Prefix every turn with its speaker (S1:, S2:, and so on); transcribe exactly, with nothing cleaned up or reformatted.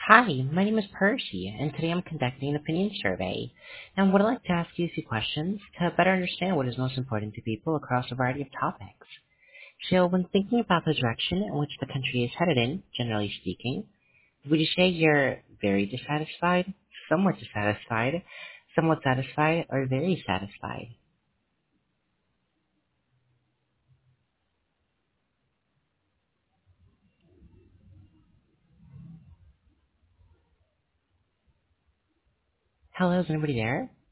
S1: Hi, my name is Percy, and today I'm conducting an opinion survey, and would like to ask you a few questions to better understand what is most important to people across a variety of topics. So, when thinking about the direction in which the country is headed in, generally speaking, would you say you're very dissatisfied, somewhat dissatisfied, somewhat satisfied, or very satisfied? Hello, is anybody there?